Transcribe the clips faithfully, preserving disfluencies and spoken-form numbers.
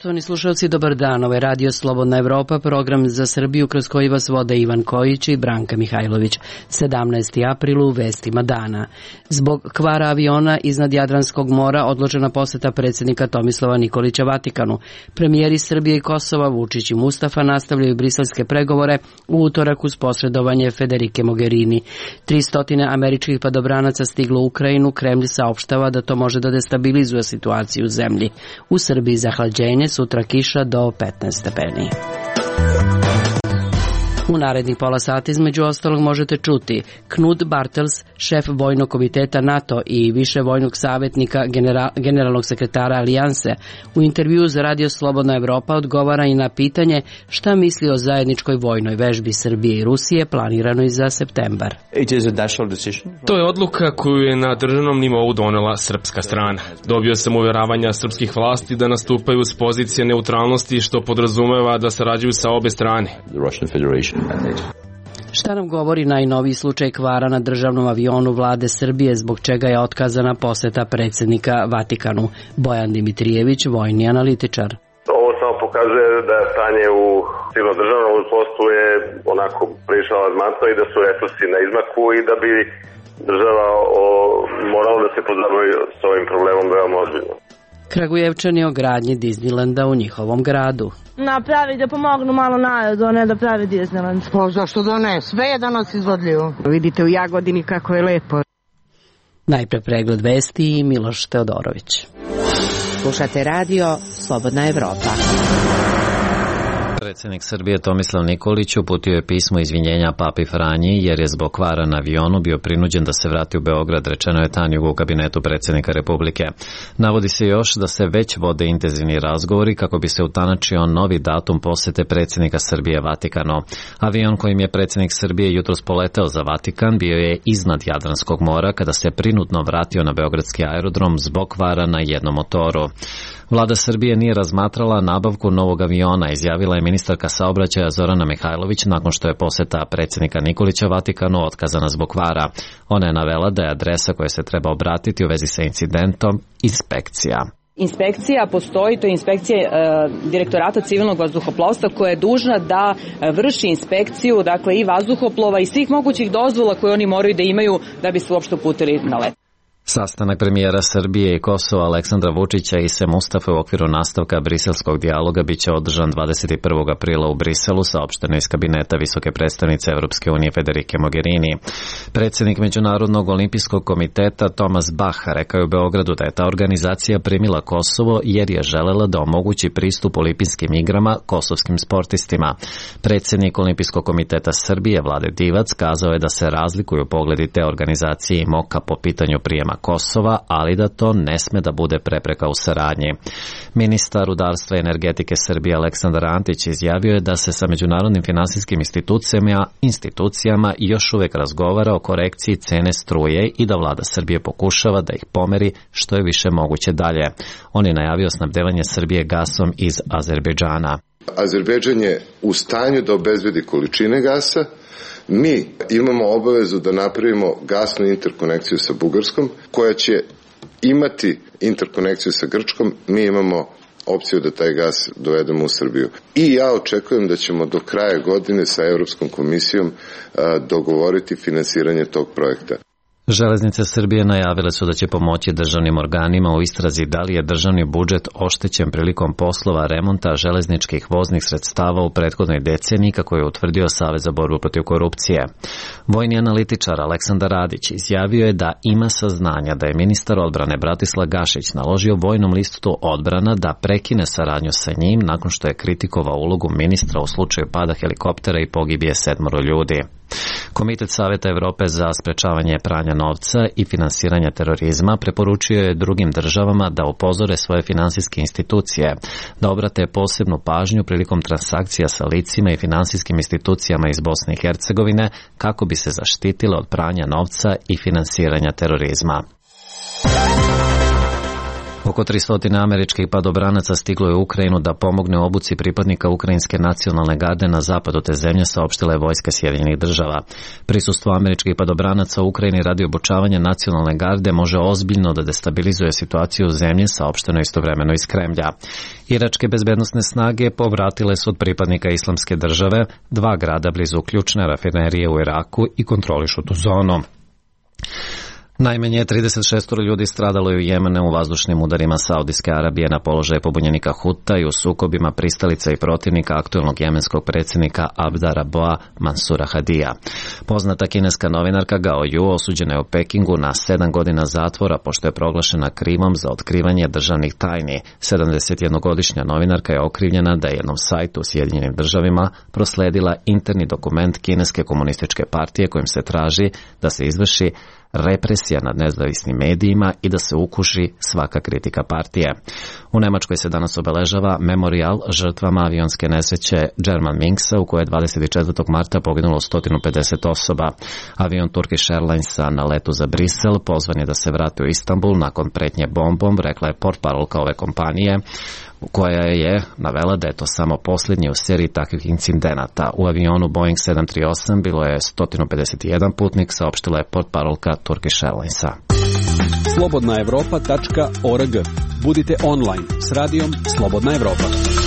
Poštovani slušalci, dobar dan. Ovo je Radio Slobodna Evropa, program za Srbiju kroz koji vas vode Ivan Kojić i Branka Mihajlović. sedamnaesti april u vestima dana. Zbog kvara aviona iznad Jadranskog mora odložena poseta predsjednika Tomislava Nikolića Vatikanu. Premijeri Srbije i Kosova Vučić i Mustafa nastavljaju briselske pregovore u utorak uz posredovanje Federike Mogherini. tristo američkih padobranaca stiglo u Ukrajinu. Kremlj saopštava da to može da destabilizuje situaciju u zemlji. U Srbiji zahlađenje, sutra kiša do petnaest stepeni. U narednih pola sata između ostalog možete čuti Knut Bartels, šef vojnog komiteta NATO i više vojnog savjetnika general, generalnog sekretara Alijanse, u intervjuu za Radio Slobodna Evropa odgovara i na pitanje šta misli o zajedničkoj vojnoj vežbi Srbije i Rusije planiranoj za septembar. To je odluka koju je na državnom nivou donela srpska strana. Dobio sam uvjeravanja srpskih vlasti da nastupaju s pozicije neutralnosti, što podrazumeva da sarađuju sa obe strane. Šta nam govori najnoviji slučaj kvara na državnom avionu vlade Srbije, zbog čega je otkazana poseta predsjednika Vatikanu? Bojan Dimitrijević, vojni analitičar. Ovo samo pokazuje da stanje u civilnom državnom postu je onako prilično alarmantno i da su resursi na izmaku i da bi država o, morala da se pozabavi s ovim problemom veoma ozbiljno. Kragujevčani o gradnji Disneylanda u njihovom gradu. Napravi da pomognu malo narodu, a ne da pravi Disneyland. Pa zašto da ne? Sve je danas izvodljivo. Vidite u Jagodini kako je lepo. Najpre pregled vesti i Miloš Teodorović. Slušate Radio Slobodna Evropa. Predsjednik Srbije Tomislav Nikolić uputio je pismo izvinjenja papi Franji jer je zbog kvara na avionu bio prinuđen da se vrati u Beograd, rečeno je Tanjugu u kabinetu predsjednika Republike. Navodi se još da se već vode intenzivni razgovori kako bi se utanačio novi datum posete predsjednika Srbije Vatikanu. Avion kojim je predsjednik Srbije jutros poleteo za Vatikan bio je iznad Jadranskog mora kada se prinudno vratio na beogradski aerodrom zbog kvara na jednom motoru. Vlada Srbije nije razmatrala nabavku novog aviona, izjavila je ministarka saobraćaja Zorana Mihajlović nakon što je poseta predsjednika Nikolića Vatikanu otkazana zbog kvara. Ona je navela da je adresa koja se treba obratiti u vezi sa incidentom inspekcija. Inspekcija postoji, to je inspekcija e, Direktorata civilnog vazduhoplovstva koja je dužna da vrši inspekciju, dakle i vazduhoplova i svih mogućih dozvola koje oni moraju da imaju da bi se uopšte uputili na let. Sastanak premijera Srbije i Kosova Aleksandra Vučića i Ise Mustafe u okviru nastavka briselskog dijaloga biće održan dvadeset prvog aprila u Briselu, saopšteno iz kabineta visoke predstavnice Evropske unije Federike Mogherini. Predsjednik Međunarodnog olimpijskog komiteta Thomas Bach rekao je u Beogradu da je ta organizacija primila Kosovo jer je želela da omogući pristup olimpijskim igrama kosovskim sportistima. Predsjednik Olimpijskog komiteta Srbije Vlade Divac kazao je da se razlikuju pogledi te organizacije i MOKA po pitanju prijema Kosova, ali da to ne sme da bude prepreka u saradnji. Ministar rudarstva i energetike Srbije Aleksandar Antić izjavio je da se sa međunarodnim finansijskim institucijama, institucijama još uvek razgovara o korekciji cene struje i da vlada Srbije pokušava da ih pomeri što je više moguće dalje. On je najavio snabdevanje Srbije gasom iz Azerbejdžana. Azerbejdžan je u stanju da obezbedi količine gasa. Mi imamo obavezu da napravimo gasnu interkonekciju sa Bugarskom, koja će imati interkonekciju sa Grčkom. Mi imamo opciju da taj gas dovedemo u Srbiju. I ja očekujem da ćemo do kraja godine sa Evropskom komisijom dogovoriti finansiranje tog projekta. Železnice Srbije najavile su da će pomoći državnim organima u istrazi da li je državni budžet oštećen prilikom poslova remonta železničkih voznih sredstava u prethodnoj deceniji, kako je utvrdio Savez za borbu protiv korupcije. Vojni analitičar Aleksandar Radić izjavio je da ima saznanja da je ministar odbrane Bratislav Gašić naložio vojnom listu odbrana da prekine saradnju sa njim nakon što je kritikovao ulogu ministra u slučaju pada helikoptera i pogibije sedmoro ljudi. Komitet Saveta Evrope za sprečavanje pranja novca i finansiranja terorizma preporučio je drugim državama da upozore svoje finansijske institucije, da obrate posebnu pažnju prilikom transakcija sa licima i finansijskim institucijama iz Bosne i Hercegovine kako bi se zaštitile od pranja novca i finansiranja terorizma. Oko tristo američkih padobranaca stiglo je u Ukrajinu da pomogne u obuci pripadnika Ukrajinske nacionalne garde na zapadu te zemlje, saopštila je vojska Sjedinjenih država. Prisustvo američkih padobranaca u Ukrajini radi obučavanja nacionalne garde može ozbiljno da destabilizuje situaciju u zemlji, saopšteno istovremeno iz Kremlja. Iračke bezbednosne snage povratile su od pripadnika Islamske države dva grada blizu ključne rafinerije u Iraku i kontrolišu tu zonu. Najmanje trideset šest ljudi stradalo je u Jemenu u vazdušnim udarima Saudijske Arabije na položaje pobunjenika Huta i u sukobima pristalica i protivnika aktuelnog jemenskog predsjednika Abda Raboa Mansura Hadija. Poznata kineska novinarka Gao Yu osuđena je u Pekingu na sedam godina zatvora pošto je proglašena krivom za otkrivanje državnih tajni. sedamdesetjednogodišnja novinarka je okrivljena da je jednom sajtu u Sjedinjenim državama prosledila interni dokument kineske komunističke partije kojim se traži da se izvrši represija nad nezavisnim medijima i da se ukuši svaka kritika partije. U Nemačkoj se danas obeležava memorijal žrtvama avionske nesreće Germanwingsa u kojoj je dvadeset četvrtog marta poginulo sto pedeset osoba. Avion Turkish Airlinesa na letu za Brisel pozvan je da se vrati u Istanbul nakon pretnje bombom, rekla je portparolka ove kompanije, koja je navela da je to samo posljednji u seriji takvih incidenata. U avionu Boeing sedam tri osam bilo je sto pedeset jedan putnik, saopštila je portparolka Turkish Airlinesa. slobodna evropa tačka org. Budite online s radijom Slobodna Evropa.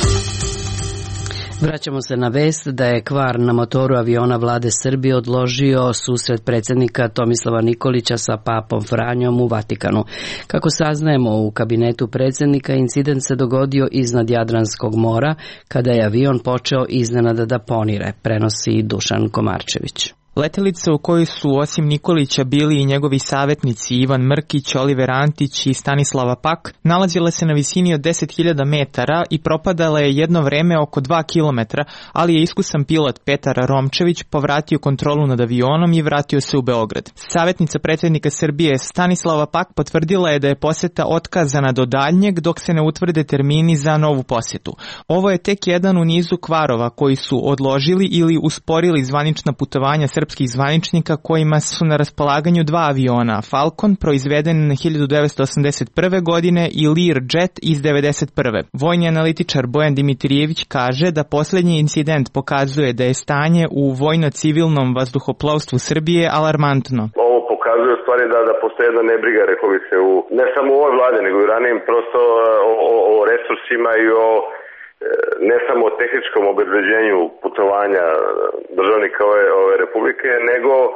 Vraćamo se na vest da je kvar na motoru aviona vlade Srbije odložio susret predsjednika Tomislava Nikolića sa papom Franjom u Vatikanu. Kako saznajemo u kabinetu predsjednika, incident se dogodio iznad Jadranskog mora kada je avion počeo iznenada da ponire, prenosi Dušan Komarčević. Letelica u kojoj su osim Nikolića bili i njegovi savjetnici Ivan Mrkić, Oliver Antić i Stanislava Pak, nalazila se na visini od deset hiljada metara i propadala je jedno vreme oko dva kilometra, ali je iskusan pilot Petar Romčević povratio kontrolu nad avionom i vratio se u Beograd. Savjetnica predsjednika Srbije Stanislava Pak potvrdila je da je posjeta otkazana do daljnjeg dok se ne utvrde termini za novu posjetu. Ovo je tek jedan u nizu kvarova koji su odložili ili usporili zvanična putovanja srpskih zvaničnika kojima su na raspolaganju dva aviona, Falcon proizveden hiljadu devetsto osamdeset prve. godine i Learjet iz devedeset prve. Vojni analitičar Bojan Dimitrijević kaže da posljednji incident pokazuje da je stanje u vojno-civilnom vazduhoplovstvu Srbije alarmantno. Ovo pokazuje u stvari da, da postoje jedna nebriga, rekao bi se, u, ne samo u ovoj vladi, nego i ranijim prosto o, o, o resursima i o ne samo o tehničkom obezbeđenju putovanja državnika ove, ove republike, nego uh,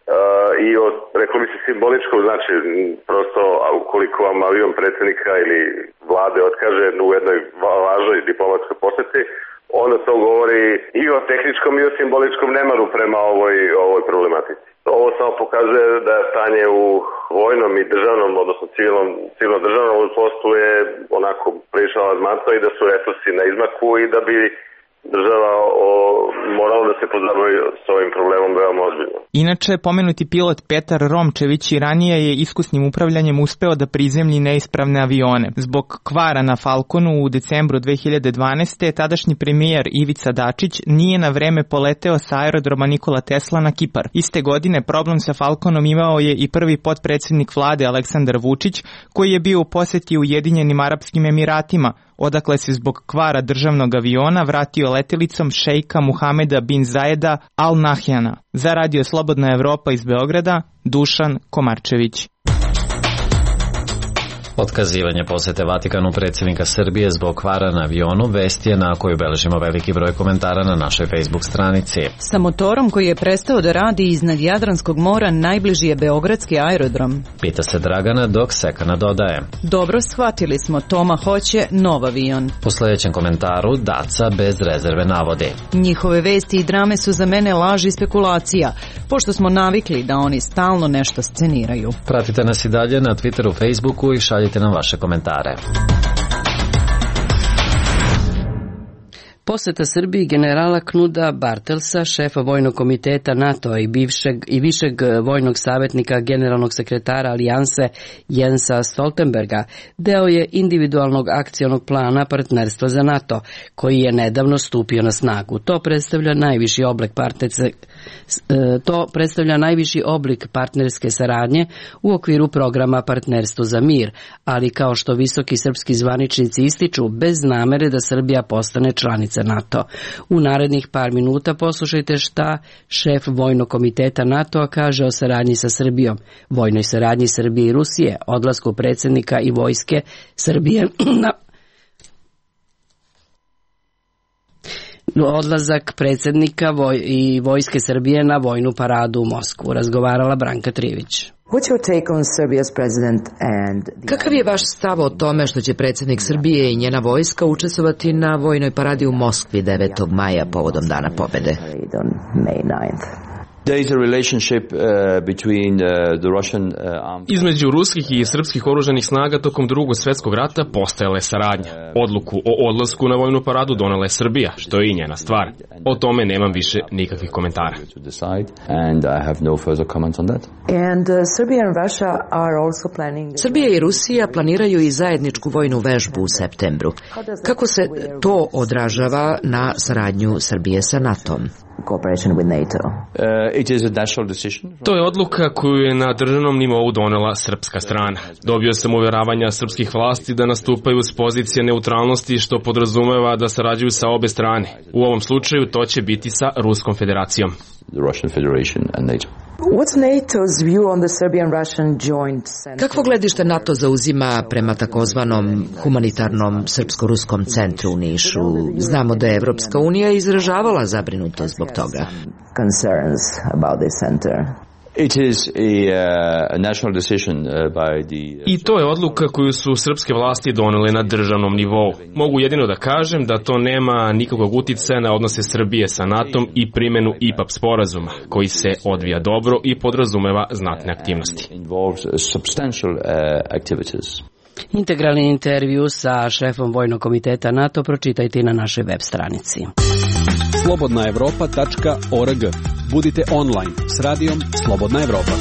i o, rekao bi se, simboličkom značaju. Prosto, ukoliko vam avion predsjednika ili vlade otkaže u jednoj važnoj diplomatskoj posjeti, onda to govori i o tehničkom i o simboličkom nemaru prema ovoj, ovoj problematici. Ovo samo pokazuje da je stanje u vojnom i državnom, odnosno civilnom, civilnom državnom poslu je onako prilično alarmantno i da su resursi na izmaku i da bi država o, morala da se pozabavi s ovim problemom veoma ozbiljno. Inače, pomenuti pilot Petar Romčević i ranije je iskusnim upravljanjem uspeo da prizemlji neispravne avione. Zbog kvara na Falconu u decembru dve hiljade dvanaeste. tadašnji premijer Ivica Dačić nije na vreme poleteo sa aerodroma Nikola Tesla na Kipar. Iste godine problem sa Falconom imao je i prvi potpredsjednik vlade Aleksandar Vučić, koji je bio u posjeti Ujedinjenim Arapskim Emiratima, odakle se zbog kvara državnog aviona vratio letelicom šejka Muhameda bin Zajeda Al Nahyana. Za Radio Slobodna Evropa iz Beograda, Dušan Komarčević. Otkazivanje posete Vatikanu predsjednika Srbije zbog kvara na avionu vest je na koju beležimo veliki broj komentara na našoj Facebook stranici. Sa motorom koji je prestao da radi iznad Jadranskog mora najbliži je beogradski aerodrom. Pita se Dragana dok Sekana dodaje. Dobro shvatili smo, Toma hoće nov avion. U sljedećem komentaru Daca bez rezerve navodi. Njihove vesti i drame su za mene laž i spekulacija, pošto smo navikli da oni stalno nešto sceniraju. Pratite nas i dalje na Twitteru, Facebooku i šaljite nam vaše komentare. Poseta Srbiji generala Knuda Bartelsa, šefa vojnog komiteta NATO-a i, bivšeg, i višeg vojnog savjetnika generalnog sekretara Alijanse Jensa Stoltenberga, deo je individualnog akcionog plana partnerstva za NATO, koji je nedavno stupio na snagu. To predstavlja najviši oblik partnerske, to predstavlja najviši oblik partnerske saradnje u okviru programa Partnerstvo za mir, ali kao što visoki srpski zvaničnici ističu, bez namere da Srbija postane članica NATO. U narednih par minuta poslušajte šta šef vojnog komiteta NATO-a kaže o saradnji sa Srbijom, vojnoj saradnji Srbije i Rusije, odlasku predsjednika i vojske Srbije na odlazak predsjednika voj, i vojske Srbije na vojnu paradu u Moskvu. Razgovarala Branka Trivić. Kakav je vaš stav o tome što će predsjednik Srbije i njena vojska učestvovati na vojnoj paradi u Moskvi devetog maja povodom Dana pobede? Između ruskih i srpskih oružanih snaga tokom drugog svjetskog rata postojala je saradnja. Odluku o odlasku na vojnu paradu donela je Srbija, što je i njena stvar. O tome nemam više nikakvih komentara. Srbija i Rusija planiraju i zajedničku vojnu vežbu u septembru. Kako se to odražava na saradnju Srbije sa NATO-om? To je odluka koju je na državnom nivou donela srpska strana. Dobio sam uvjeravanja srpskih vlasti da nastupaju s pozicije neutralnosti, što podrazumeva da sarađuju sa obe strane. U ovom slučaju to će biti sa Ruskom federacijom. Kakvo gledište NATO zauzima prema takozvanom humanitarnom srpsko-ruskom centru u Nišu? Znamo da je Evropska unija izražavala zabrinutost zbog toga. I to je odluka koju su srpske vlasti donele na državnom nivou. Mogu jedino da kažem da to nema nikakvog uticaja na odnose Srbije sa NATO-om i primjenu I P A P sporazuma, koji se odvija dobro i podrazumeva znatne aktivnosti. Integralni intervju sa šefom vojnog komiteta NATO pročitajte na našoj web stranici. slobodna evropa tačka org. Budite online s radijom Slobodna Evropa.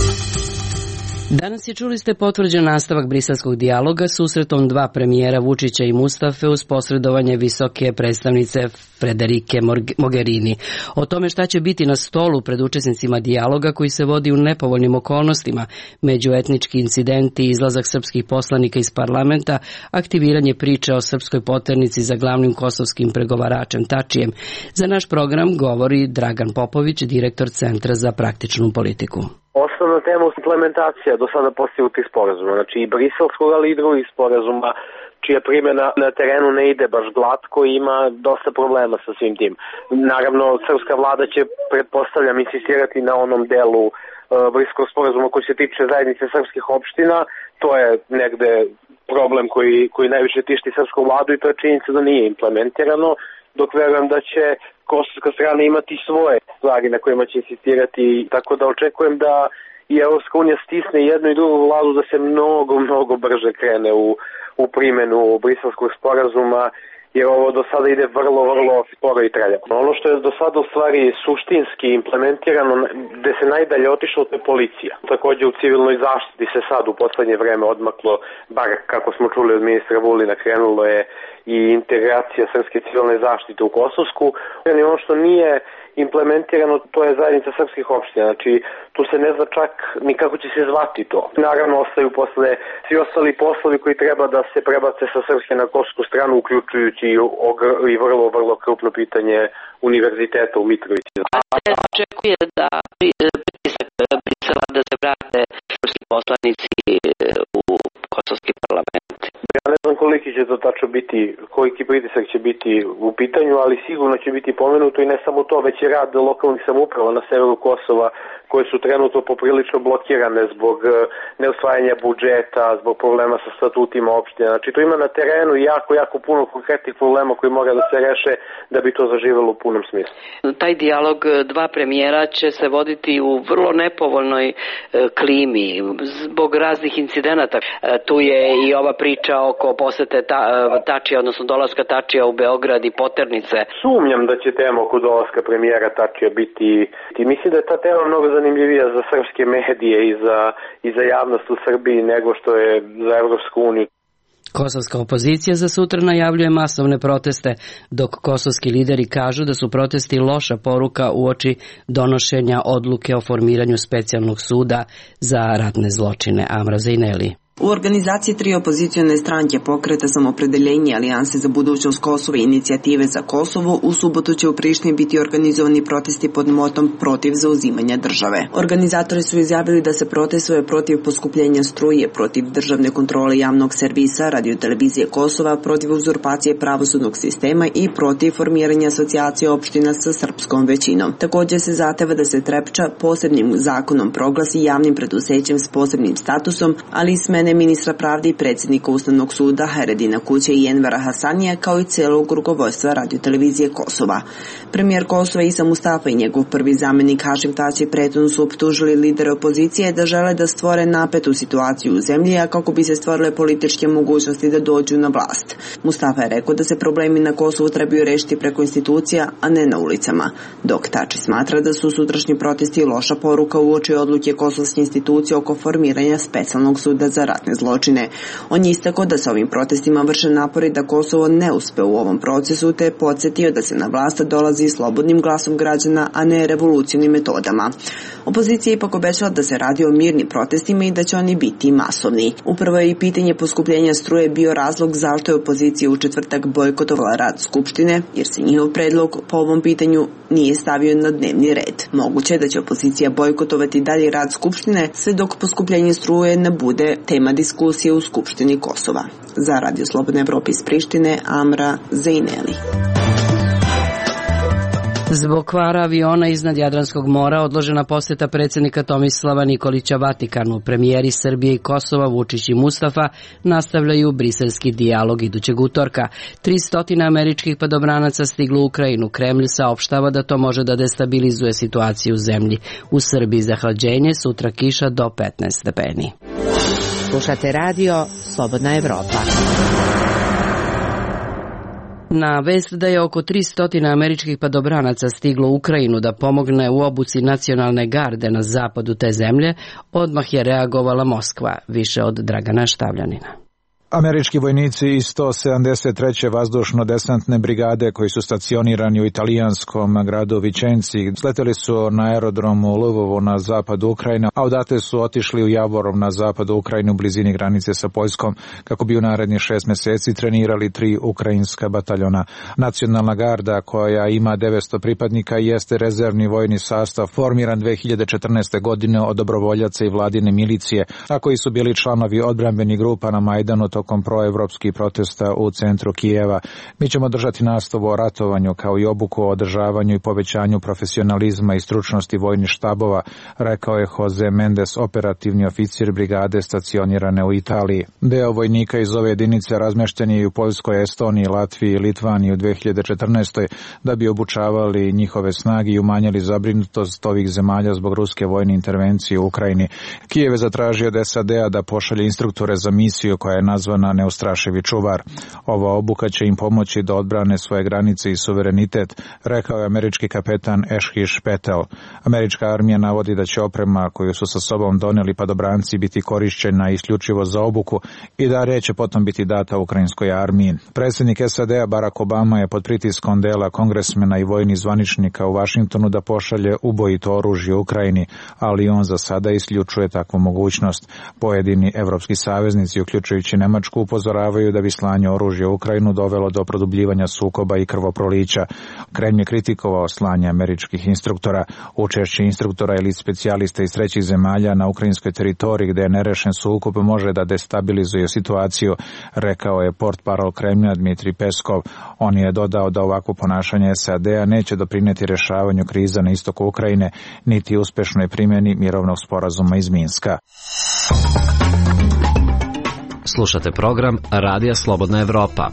Danas je, čuli ste, potvrđen nastavak briselskog dijaloga susretom dva premijera Vučića i Mustafe uz posredovanje visoke predstavnice Frederike Mogherini. O tome šta će biti na stolu pred učesnicima dijaloga koji se vodi u nepovoljnim okolnostima, međuetnički incidenti, izlazak srpskih poslanika iz parlamenta, aktiviranje priče o srpskoj poternici za glavnim kosovskim pregovaračem Tačijem. Za naš program govori Dragan Popović, direktor Centra za praktičnu politiku. Osnovna tema je implementacija do sada postignutih sporazuma, znači i briselskog, ali i drugih sporazuma, čija primjena na terenu ne ide baš glatko i ima dosta problema sa svim tim. Naravno, srpska vlada će, pretpostavljam, insistirati na onom delu uh, briselskog sporazuma koji se tiče zajednice srpskih opština. To je negde problem koji, koji najviše tišti srpsku vladu i to je činjenica da nije implementirano, dok verujem da će kosovska strana imati svoje stvari na kojima će insistirati, tako da očekujem da i Evropska unija stisne jednu i drugu vladu da se mnogo, mnogo brže krene u, u primjenu briselskog sporazuma, jer ovo do sada ide vrlo, vrlo sporo i traljavo. Ono što je do sada u stvari suštinski implementirano, gde se najdalje otišlo, to je policija. Također u civilnoj zaštiti se sad u poslednje vreme odmaklo, bar kako smo čuli od ministra Vulina, krenulo je i integracija srpske civilne zaštite u Kosovsku. I ono što nije implementirano, to je zajednica srpskih opština. Znači, tu se ne zna čak ni kako će se zvati to. Naravno, ostaju posle svi ostali poslovi koji treba da se prebace sa srpske na kosovsku stranu, uključujući i vrlo, vrlo krupno pitanje univerziteta u Mitrovici. A se očekuje da pritisak Brisela da se vrate srpski poslanici u kosovski parlament. Ja ne znam koliki će to tačno biti, koliki pritisak će biti u pitanju, ali sigurno će biti pomenuto i ne samo to, već i rad lokalnih samouprava na severu Kosova, koje su trenutno poprilično blokirane zbog neusvajanja budžeta, zbog problema sa statutima opština. Znači to ima na terenu jako, jako puno konkretnih problema koji mora da se reše da bi to zaživelo u punom smislu. Taj dijalog dva premijera će se voditi u vrlo nepovoljnoj klimi zbog raznih incidenata. Tu je i ova priča oko posete ta, Tačija, odnosno dolaska Tačija u Beograd i poternice. Sumnjam da će tema oko dolaska premijera Tačija biti, i mislim da je ta tema mnogo zanimljivija za srpske medije i za, i za javnost u Srbiji nego što je za Evropsku uniju. Kosovska opozicija za sutra najavljuje masovne proteste, dok kosovski lideri kažu da su protesti loša poruka uoči donošenja odluke o formiranju specijalnog suda za ratne zločine. Amra Zejneli. U organizaciji tri opozicione stranke Pokreta Samopredeljenje, Alijanse za budućnost Kosova i Inicijative za Kosovo, u subotu će u Prištini biti organizovani protesti pod motom protiv zauzimanja države. Organizatori su izjavili da se protestuje protiv poskupljenja struje, protiv državne kontrole javnog servisa, radiotelevizije Kosova, protiv uzurpacije pravosudnog sistema i protiv formiranja asocijacije opština sa srpskom većinom. Također se zahteva da se Trepča posebnim zakonom proglasi javnim preduzećem s posebnim statusom, ali i smene ministra pravde i predsjednika Ustavnog suda Haredina Kuće i Envera Hasanija, kao i celog rukovodstva radiotelevizije Kosova. Premijer Kosova Isa Mustafa i njegov prvi zamjenik Hašim Tači prethodno su optužili lidere opozicije da žele da stvore napetu situaciju u zemlji, a kako bi se stvorile političke mogućnosti da dođu na vlast. Mustafa je rekao da se problemi na Kosovu trebaju rešiti preko institucija, a ne na ulicama, dok Tači smatra da su sutrašnji protesti loša poruka uoči odluke kosovske institucije oko formiranja specijalnog suda za ratne zločine. On je istakao da se ovim protestima vrše napori da Kosovo ne uspe u ovom procesu, te je podsjetio da se na vlast dolazi slobodnim glasom građana, a ne revolucionim metodama. Opozicija ipak obećala da se radi o mirnim protestima i da će oni biti masovni. Upravo je i pitanje poskupljenja struje bio razlog zašto je opozicija u četvrtak bojkotovala rad Skupštine, jer se njihov predlog po ovom pitanju nije stavio na dnevni red. Moguće je da će opozicija bojkotovati dalje rad Skupštine sve dok poskupljenje struje ne bude tema diskusije u Skupštini Kosova. Za Radio Slobodna Evropa iz Prištine, Amra Zejneli. Zbog kvara aviona iznad Jadranskog mora odložena poseta predsjednika Tomislava Nikolića Vatikanu. Premijeri Srbije i Kosova Vučić i Mustafa nastavljaju briselski dijalog idućeg utorka. tristo američkih padobranaca stiglo u Ukrajinu. Kremlj saopštava da to može da destabilizuje situaciju u zemlji. U Srbiji zahlađenje, sutra kiša do petnaest stepeni. Slušate radio Slobodna Evropa. Na vest da je oko tristo američkih padobranaca stiglo u Ukrajinu da pomogne u obuci nacionalne garde na zapadu te zemlje, odmah je reagovala Moskva, više od Dragana Štavljanina. Američki vojnici iz sto sedamdeset treće vazdušno-desantne brigade koji su stacionirani u italijanskom gradu Vičenci sleteli su na aerodromu u Lvovu na zapadu Ukrajine, a odatle su otišli u Javorov na zapadu Ukrajine u blizini granice sa Poljskom kako bi u narednih šest meseci trenirali tri ukrajinska bataljona. Nacionalna garda koja ima devetsto pripadnika jeste rezervni vojni sastav formiran dve hiljade četrnaeste. godine od dobrovoljaca i vladine milicije, a koji su bili članovi odbrambenih grupa na Majdanu tokom proevropskih protesta u centru Kijeva. Mi ćemo držati nastavu o ratovanju kao i obuku o održavanju i povećanju profesionalizma i stručnosti vojnih štabova, rekao je Jose Mendes, operativni oficir brigade stacionirane u Italiji. Deo vojnika iz ove jedinice razmešten je i u Poljskoj, Estoniji, Latviji i Litvaniji u dve hiljade četrnaestoj. da bi obučavali njihove snage i umanjili zabrinutost ovih zemalja zbog ruske vojne intervencije u Ukrajini. Kijev je zatražio od S A D-a da pošalje instruktore za misiju koja je nazvana Neustrašivi čuvar. Ova obuka će im pomoći da odbrane svoje granice i suverenitet, rekao je američki kapetan Ešhiš Petel. Američka armija navodi da će oprema koju su sa sobom doneli padobranci biti korišćena isključivo za obuku i da neće potom biti data ukrajinskoj armiji. Predsjednik S A D-a Barack Obama je pod pritiskom dela kongresmena i vojnih zvaničnika u Vašingtonu da pošalje ubojito oružje Ukrajini, ali on za sada isključuje takvu mogućnost. Pojedini evropski saveznici, uključujući Nemačku, Nemačku upozoravaju da bi slanje oružja u Ukrajinu dovelo do produbljivanja sukoba i krvoprolića. Kremlj je kritikovao slanje američkih instruktora. Učešće instruktora ili specijalista iz trećih zemalja na ukrajinskoj teritoriji gde je nerešen sukob može da destabilizuje situaciju, rekao je portparol Kremlja Dmitrij Peskov. On je dodao da ovakvo ponašanje S A D-a neće doprineti rešavanju kriza na istoku Ukrajine, niti uspešnoj primjeni mirovnog sporazuma iz Minska. Slušate program Radija Slobodna Evropa.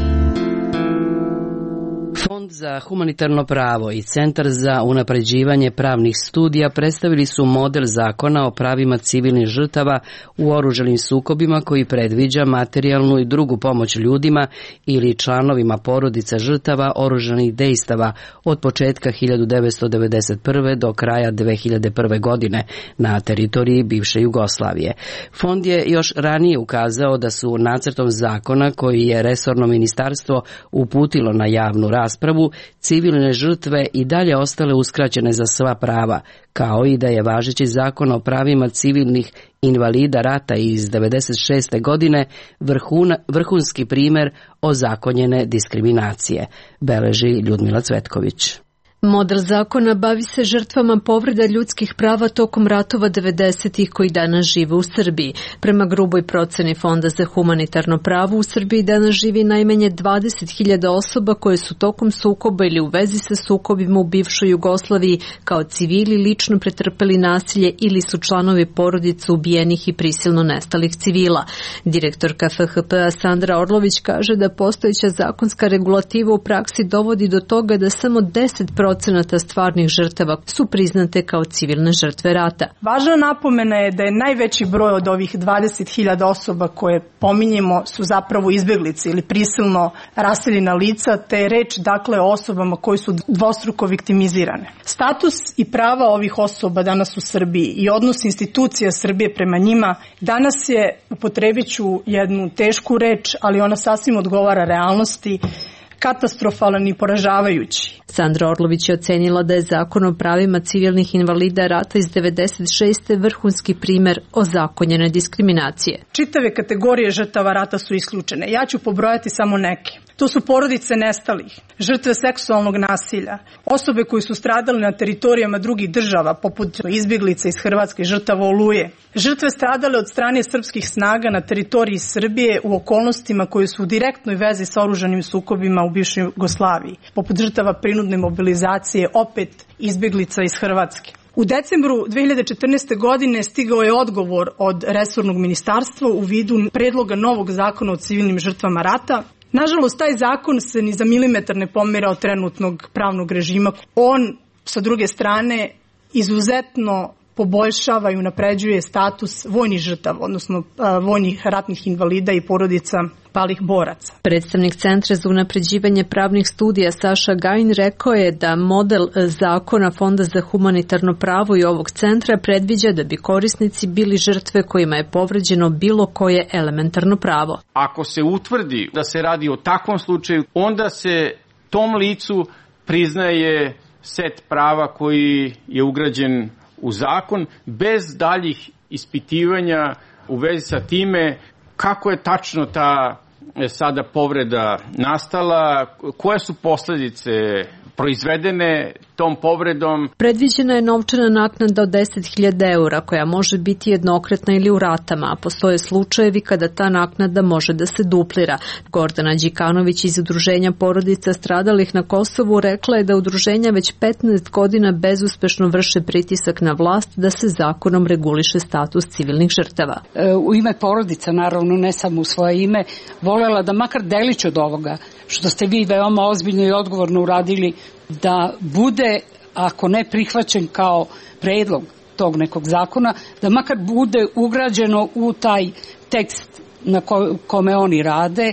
Fond za humanitarno pravo i Centar za unapređivanje pravnih studija predstavili su model zakona o pravima civilnih žrtava u oružanim sukobima koji predviđa materijalnu i drugu pomoć ljudima ili članovima porodica žrtava oružanih dejstava od početka hiljadu devetsto devedeset prve do kraja dve hiljade prve. godine na teritoriji bivše Jugoslavije. Fond je još ranije ukazao da su nacrtom zakona koji je resorno ministarstvo uputilo na javnu raspravu civilne žrtve i dalje ostale uskraćene za sva prava, kao i da je važeći zakon o pravima civilnih invalida rata iz devedeset šeste. godine vrhuna, vrhunski primer ozakonjene diskriminacije, beleži Ljudmila Cvetković. Model zakona bavi se žrtvama povreda ljudskih prava tokom ratova devedesetih koji danas žive u Srbiji. Prema gruboj proceni Fonda za humanitarno pravo u Srbiji danas živi najmanje dvadeset hiljada osoba koje su tokom sukoba ili u vezi sa sukobima u bivšoj Jugoslaviji kao civili lično pretrpeli nasilje ili su članovi porodica ubijenih i prisilno nestalih civila. Direktorka F H P-a Sandra Orlović kaže da postojeća zakonska regulativa u praksi dovodi do toga da samo deset procenata stvarnih žrtava su priznate kao civilne žrtve rata. Važna napomena je da je najveći broj od ovih dvadeset hiljada osoba koje pominjemo su zapravo izbeglice ili prisilno raseljena lica, te je reč dakle o osobama koje su dvostruko viktimizirane. Status i prava ovih osoba danas u Srbiji i odnos institucija Srbije prema njima danas je, upotrebit ću jednu tešku reč, ali ona sasvim odgovara realnosti, katastrofalan i poražavajući. Sandra Orlović je ocenila da je zakon o pravima civilnih invalida rata iz devedeset šeste. vrhunski primer ozakonjene diskriminacije. Čitave kategorije žrtava rata su isključene. Ja ću pobrojati samo neke. To su porodice nestalih, žrtve seksualnog nasilja, osobe koji su stradali na teritorijama drugih država, poput izbjeglica iz Hrvatske, žrtava Oluje, žrtve stradale od strane srpskih snaga na teritoriji Srbije u okolnostima koje su u direktnoj vezi sa oružanim sukobima u bivšoj Jugoslaviji, poput žrtava prinudne mobilizacije, opet izbjeglica iz Hrvatske. U decembru dve hiljade četrnaeste. godine stigao je odgovor od resornog ministarstva u vidu predloga novog zakona o civilnim žrtvama rata. Nažalost, taj zakon se ni za milimetar ne pomera od trenutnog pravnog režima. On, sa druge strane, izuzetno poboljšava i unapređuje status vojnih žrtava, odnosno vojnih ratnih invalida i porodica palih boraca. Predstavnik Centra za unapređivanje pravnih studija Saša Gajin rekao je da model zakona Fonda za humanitarno pravo i ovog centra predviđa da bi korisnici bili žrtve kojima je povređeno bilo koje elementarno pravo. Ako se utvrdi da se radi o takvom slučaju, onda se tom licu priznaje set prava koji je ugrađen u zakon bez daljih ispitivanja u vezi sa time kako je tačno ta sada povreda nastala, koje su posljedice proizvedene tom povredom. Predviđena je novčana naknada od deset hiljada eura koja može biti jednokratna ili u ratama, a postoje slučajevi kada ta naknada može da se duplira. Gordana Đikanović iz Udruženja porodica stradalih na Kosovu rekla je da udruženja već petnaest godina bezuspešno vrše pritisak na vlast da se zakonom reguliše status civilnih žrtava. U ime porodica, naravno, ne samo u svoje ime, volela da makar delić od ovoga što ste vi veoma ozbiljno i odgovorno uradili, da bude, ako ne prihvaćen kao predlog tog nekog zakona, da makar bude ugrađeno u taj tekst na kome oni rade,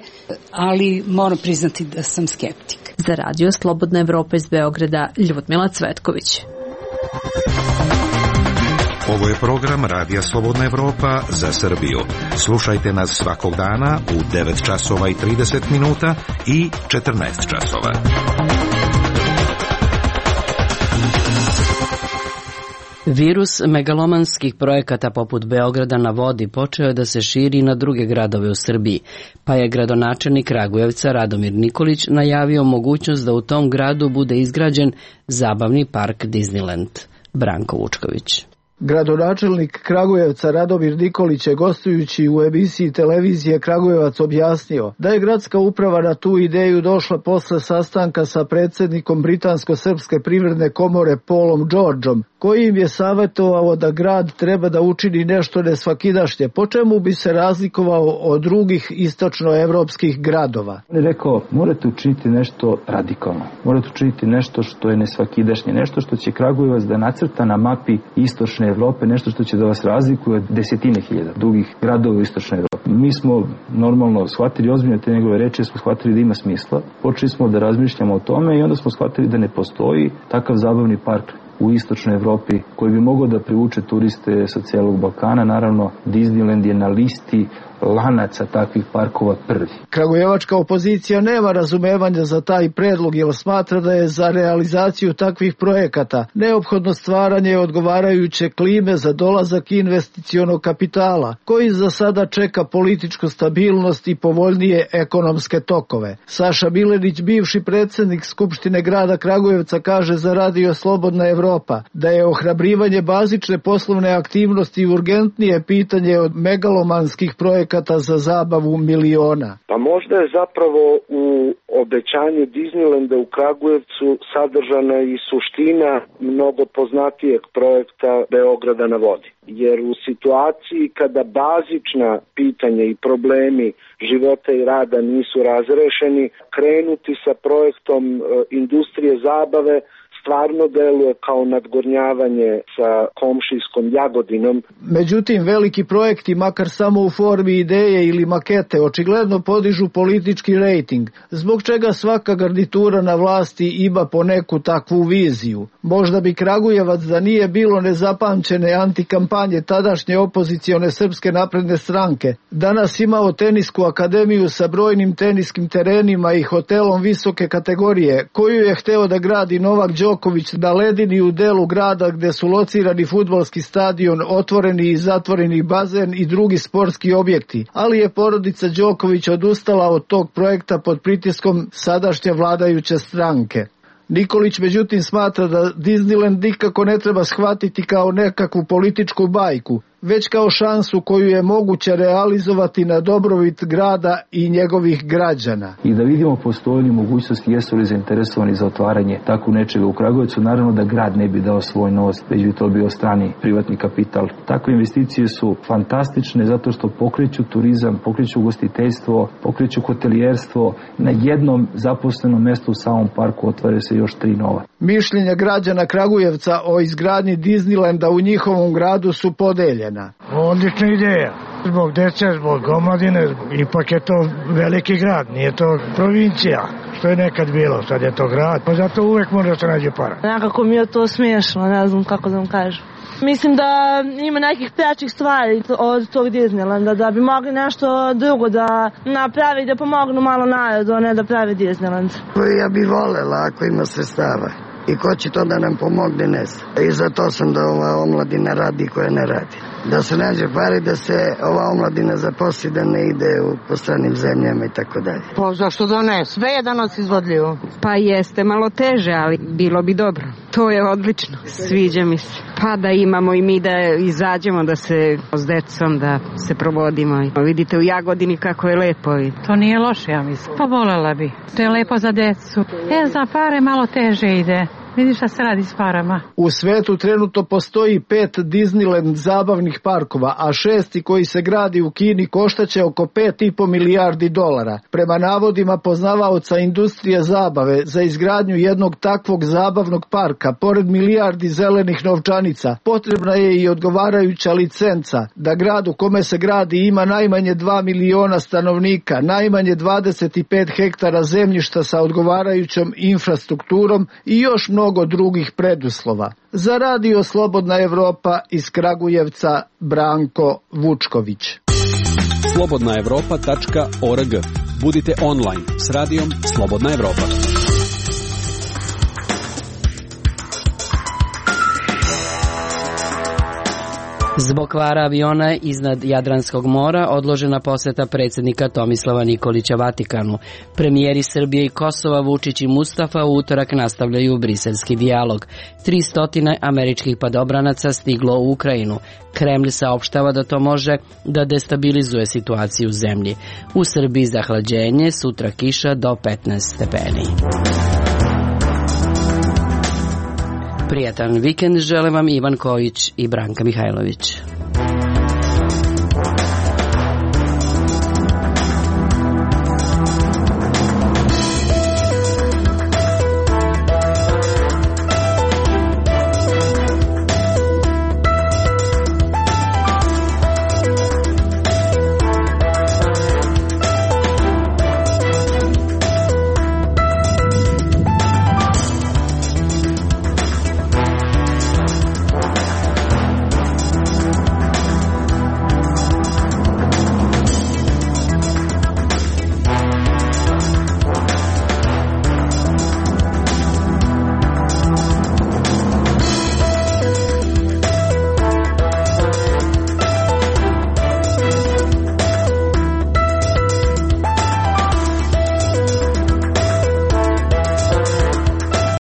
ali moram priznati da sam skeptik. Za Radio Slobodna Evropa iz Beograda, Ljudmila Cvetković. Ovo je program Radija Slobodna Evropa za Srbiju. Slušajte nas svakog dana u devet časova i trideset minuta i četrnaest časova. Virus megalomanskih projekata poput Beograda na vodi počeo je da se širi na druge gradove u Srbiji, pa je gradonačelnik Kragujevca Radomir Nikolić najavio mogućnost da u tom gradu bude izgrađen zabavni park Disneyland. Branko Vučković. Gradonačelnik Kragujevca Radomir Nikolić je gostujući u emisiji televizije Kragujevac objasnio da je gradska uprava na tu ideju došla posle sastanka sa predsjednikom Britansko-srpske privredne komore Paulom Georgeom, koji im je savjetovao da grad treba da učini nešto nesvakidašnje, po čemu bi se razlikovao od drugih istočnoevropskih gradova. On je rekao, morate učiniti nešto radikalno, morate učiniti nešto što je nesvakidašnje, nešto što će Kragujevac da nacrta na mapi istočne Evrope, nešto što će da vas razlikuje od desetine hiljada drugih gradova u istočnoj Evropi. Mi smo normalno shvatili ozbiljno te njegove reči, smo shvatili da ima smisla. Počeli smo da razmišljamo o tome i onda smo shvatili da ne postoji takav zabavni park u istočnoj Evropi koji bi mogao da privuče turiste sa cijelog Balkana. Naravno, Disneyland je na listi lanaca takvih parkova prvi. Kragujevačka opozicija nema razumevanja za taj predlog jer smatra da je za realizaciju takvih projekata neophodno stvaranje odgovarajuće klime za dolazak investicionog kapitala, koji za sada čeka političku stabilnost i povoljnije ekonomske tokove. Saša Milenić, bivši predsjednik Skupštine grada Kragujevca, kaže za Radio Slobodna Evropa da je ohrabrivanje bazične poslovne aktivnosti urgentnije pitanje od megalomanskih projekata za zabavu miliona. Pa možda je zapravo u obećanju Disneylanda u Kragujevcu sadržana i suština mnogo poznatijeg projekta Beograda na vodi. Jer u situaciji kada bazična pitanja i problemi života i rada nisu razrešeni, krenuti sa projektom e, industrije zabave stvarno deluje kao nadgornjavanje sa komšijskom Jagodinom. Međutim, veliki projekti, makar samo u formi ideje ili makete, očigledno podižu politički rejting, zbog čega svaka garnitura na vlasti ima po neku takvu viziju. Možda bi Kragujevac, da nije bilo nezapamćene antikampanje tadašnje opozicione Srpske napredne stranke, danas imao tenisku akademiju sa brojnim teniskim terenima i hotelom visoke kategorije, koju je hteo da gradi Novak Đoković na ledini u delu grada gde su locirani fudbalski stadion, otvoreni i zatvoreni bazen i drugi sportski objekti, ali je porodica Đoković odustala od tog projekta pod pritiskom sadašnje vladajuće stranke. Nikolić međutim smatra da Disneyland nikako ne treba shvatiti kao nekakvu političku bajku, već kao šansu koju je moguće realizovati na dobrobit grada i njegovih građana. I da vidimo postoji li mogućnosti, jesu li zainteresovani za otvaranje tako nečega u Kragujevcu, naravno da grad ne bi dao svoj novac, već bi to bio strani privatni kapital. Takve investicije su fantastične zato što pokreću turizam, pokreću ugostiteljstvo, pokreću hotelijerstvo. Na jednom zaposlenom mjestu u samom parku otvaraju se još tri nova. Mišljenja građana Kragujevca o izgradnji Disneylanda u njihovom gradu su podeljena. Odlična ideja. Zbog dece, zbog omladine, ipak je to veliki grad, nije to provincija, što je nekad bilo, sad je to grad, pa zato uvek može da se nađe para. Nekako mi je to smiješno, ne znam kako da vam kažem. Mislim da ima nekih prećih stvari od tog Disneylanda, da bi mogli nešto drugo da napravi, da pomognu malo narodu, a ne da pravi Disneyland. Ja bi volela ako ima sredstava. I ko će to da nam pomogne, ne znam. I zato sam da ova omladina radi koja ne radi. Da se nađe pare, da se ova omladina zaposli, da ne ide u, po stranim zemljama i tako dalje. Pa zašto da ne? Sve je danas izvodljivo. Pa jeste malo teže, ali bilo bi dobro. To je odlično. Sviđa mi se. Pa da imamo i mi da izađemo, da se s decom, da se provodimo. Vidite u Jagodini kako je lepo. To nije loše, ja mislim. Pa volela bi. To je lepo za decu. E, za pare malo teže ide. Vidiš šta se radi s parama. U svetu trenutno postoji pet Disneyland zabavnih parkova, a šesti koji se gradi u Kini koštaće oko pet i po milijardi dolara. Prema navodima poznavaoca industrije zabave, za izgradnju jednog takvog zabavnog parka, pored milijardi zelenih novčanica, potrebna je i odgovarajuća licenca da grad u kome se gradi ima najmanje dva miliona stanovnika, najmanje dvadeset pet hektara zemljišta sa odgovarajućom infrastrukturom i još mnogo mnogo drugih preduslova. Za Radio Slobodna Evropa iz Kragujevca, Branko Vučković. slobodna evropa tačka org. Budite online s radijom Slobodna Evropa. Zbog kvara aviona iznad Jadranskog mora odložena poseta predsjednika Tomislava Nikolića Vatikanu. Premijeri Srbije i Kosova Vučić i Mustafa u utorak nastavljaju briselski dijalog. Tristotine američkih padobranaca stiglo u Ukrajinu. Kremlj saopštava da to može da destabilizuje situaciju u zemlji. U Srbiji zahlađenje, sutra kiša do petnaest stepeni. Prijatan vikend žele vam Ivan Kojić i Branka Mihajlović.